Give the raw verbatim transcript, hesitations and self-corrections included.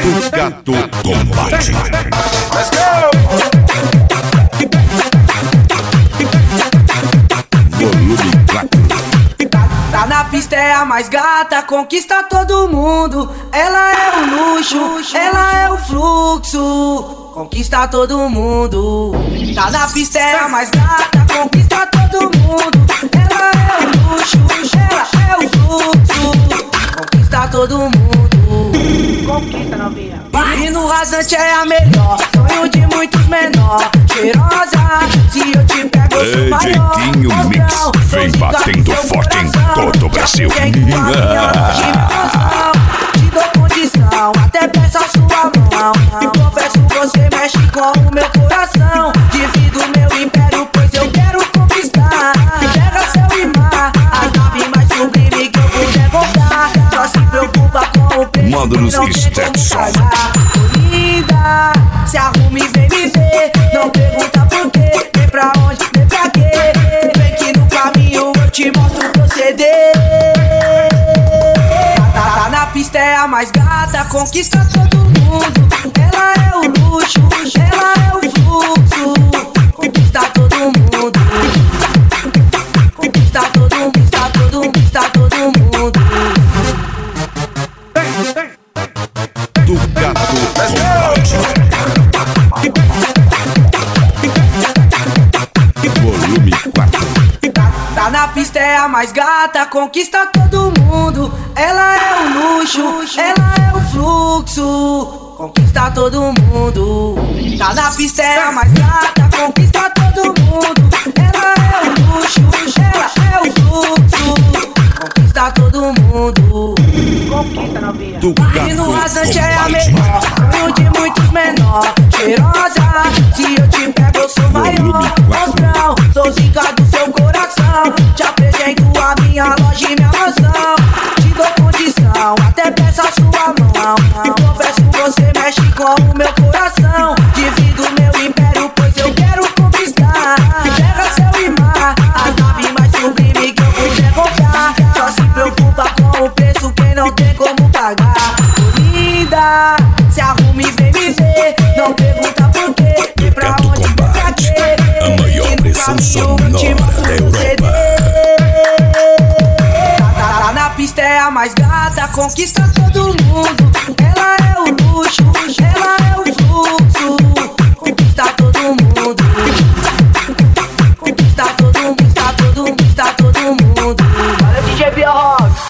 Gato Combate. Let's go! Volume quatro. Tá na pista, é a mais gata, conquista todo mundo. Ela é o luxo, ela é o fluxo, conquista todo mundo. Tá na pista, é a mais gata, conquista todo mundo. Ela é o luxo, ela é o fluxo, conquista todo mundo. Conquista, novinha. E no rasante é a melhor, sonho de muitos menor. Cheirosa, se eu te pego eu sou maior. Jeitinho Mix vem batendo forte em todo o Brasil. Te dou condição, até peço a sua mão. E confesso, você mexe com o meu coração. Divido meu império, pois eu quero conquistar terra, céu e mar, as naves mais sublimes que eu puder comprar. Só se preocupa com o preço, Módulos não tem Stetson. como pagar. Linda, se arrume e vem me ver. Não pergunta por quê, vem pra onde, vem pra quê. Vem que no caminho eu te mostro o proceder. Tá, tá na pista, é a mais gata, conquista todo mundo. Ela é o luxo, ela é o fluxo, conquista todo mundo. Conquista todo mundo, conquista todo mundo, conquista todo mundo. Do Gato Combate. Volume quatro. Tá na pista, é a mais gata, conquista todo mundo. Ela é o luxo, ela é o fluxo, conquista todo mundo. Tá na pista, é a mais gata, conquista todo mundo. Ela é o luxo, ela é o fluxo, conquista todo mundo. Conquista, novinha. Do E no Gato rasante é a Combate. melhor, sonho de muitos menor. Cheirosa, se eu te pego eu sou maior. Mostrão, sou zica do seu coração. Te apresento a minha loja e minha mansão. Te dou condição, até peço a sua mão. E confesso, você mexe com o meu coração. Divido meu império, pois eu quero conquistar terra, céu e mar, as naves mais sublimes que eu puder comprar. Só se preocupa com o preço, quem não tem como pagar. Linda, se arrume e vem me ver. Não pergunta por quê, vem pra Gato onde, vem pra Combate, quê. a maior Que no pressão caminho eu te sonora mostro da o Europa. proceder. Tá, tá, tá na pista, é a mais gata, conquista todo mundo. Ela é o luxo, ela é o